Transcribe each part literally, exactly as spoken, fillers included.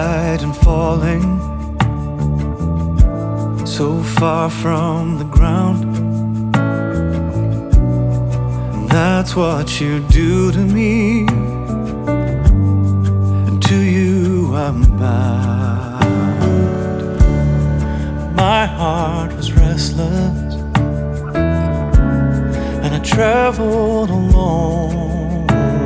light and falling so far from the ground. And that's what you do to me, and to you I'm bound. My heart was restless, and I traveled alone,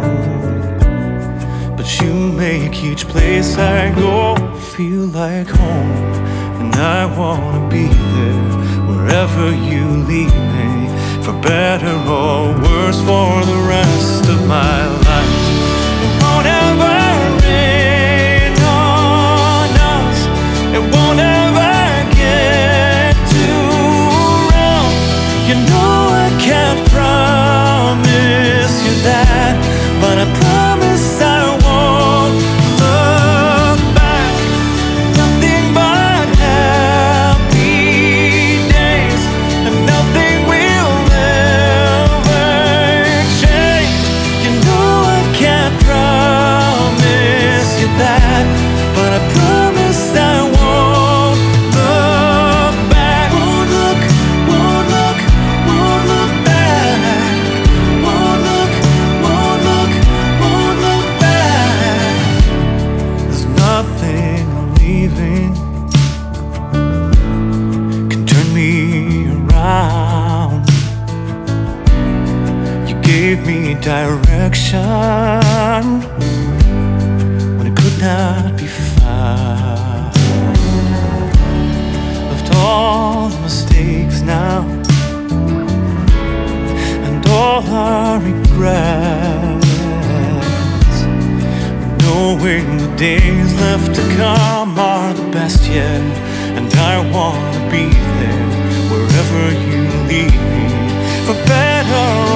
but you make each place I go feel like home. And I wanna be there wherever you lead me, for better or worse, for the rest of my life. It won't ever rain on us, it won't ever get too rough. You know I can't promise you that, but I promise I won't look back. Nothing but happy days, and nothing will ever change. You know I can't promise you that, but I promise I won't look back. Won't look, won't look, won't look back. Won't look, won't look, won't look back. There's nothing I'm leaving can turn me around. You gave me direction when it could not be found. Left all the mistakes now and all our regrets, knowing the days left to come are the best yet. And I wanna be there wherever you lead me, for better